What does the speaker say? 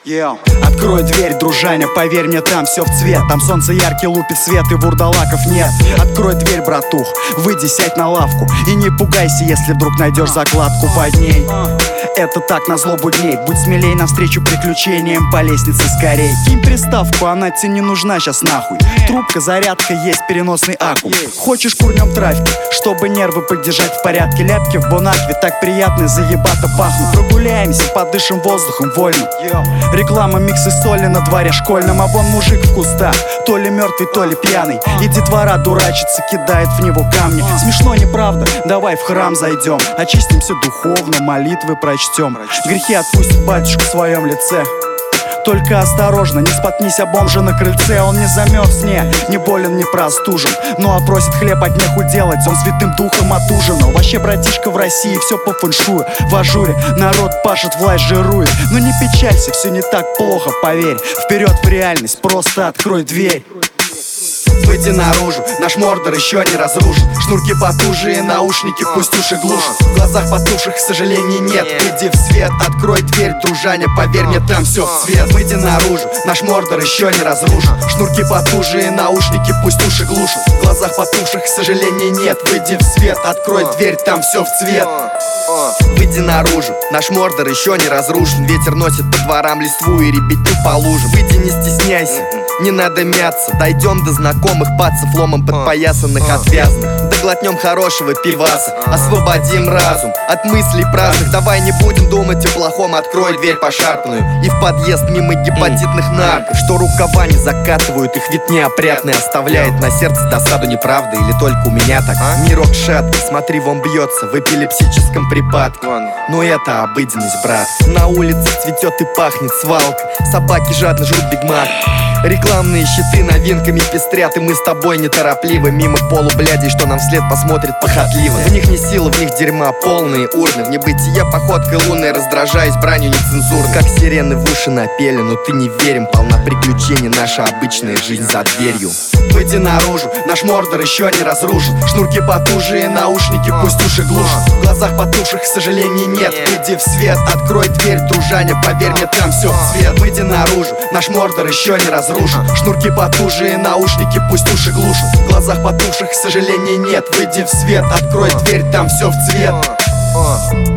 Открой дверь, дружаня, поверь мне, там все в цвет. Там солнце яркий лупит свет и вурдалаков нет. Открой дверь, братух, выйди, сядь на лавку. И не пугайся, если вдруг найдешь закладку под ней. Это так назло будней. Будь смелей навстречу приключениям, по лестнице скорей. Кинь приставку, она тебе не нужна щас нахуй. Трубка, зарядка, есть переносный аккум. Хочешь курнем травки, чтобы нервы поддержать в порядке. Ляпки в Бонакве так приятно, заебато пахнут. Прогуляемся, подышим воздухом вольно. Реклама миксы соли на дворе школьном. А вон мужик в кустах, то ли мертвый, то ли пьяный. И детвора дурачится, кидает в него камни. Смешно, не правда? Давай в храм зайдем, очистимся духовно, молитвы прочтем. Грехи отпустит батюшка в своем лице. Только осторожно, не споткнись о бомжа на крыльце. Он не замерз, не болен, не простужен. Ну а просит хлеб от неху делать, он святым духом отужинал. Вообще, братишка, в России все по фэншую. В ажуре народ пашет, власть жирует. Но не печалься, все не так плохо, поверь. Вперед в реальность, просто открой дверь. Выйди наружу, наш мордор еще не разрушен. Шнурки потуже и наушники пусть уши глушат. В глазах потухших, к сожалению, нет. Иди в свет, открой дверь, дружаня, поверь мне, там все в цвет. Выйди наружу, наш мордор еще не разрушен. Шнурки потуже и наушники пусть уши глушат. В глазах потухших, к сожалению, нет. Выйди в свет, открой дверь, там все в цвет. Выйди наружу, наш мордор еще не разрушен. Ветер носит по дворам листву и ребятню по лужам. Выйди, не стесняйся, не надо мяться. Дойдем до знакомых пацев, ломом подпоясанных, отвязанных. Доглотнем хорошего пиваса, освободим разум от мыслей праздных. Давай не будем думать о плохом, открой дверь пошарпанную и в подъезд мимо гепатитных нарков, что рукава не закатывают, их вид неопрятный оставляет на сердце досаду. Неправда или только у меня так? Мирок шаткий, смотри, вон бьется в эпилепсическом припадке. Но это обыденность, брат. На улице цветет и пахнет свалка. Собаки жадно жрут бигмак. Рекламные щиты новинками пестрят, и мы с тобой неторопливы мимо полублядей, что нам вслед посмотрит похотливо. В них не сила, в них дерьма, полные урны. В небытие походкой лунной, раздражаясь бранью нецензурной. Как сирены в уши напели, но ты не верим. Полна приключений наша обычная жизнь за дверью. Выйди наружу, наш мордор еще не разрушен. Шнурки потуже и наушники пусть уши глушат. В глазах потухших, к сожалению, нет. Иди в свет, открой дверь, дружаня, поверь мне, там все в цвет. Выйди наружу, наш мордор еще не разрушен. Шнурки потуже и наушники пусть уши глушат. В глазах потухших, к сожалению, нет. Выйди в свет, открой дверь, там все в цвет.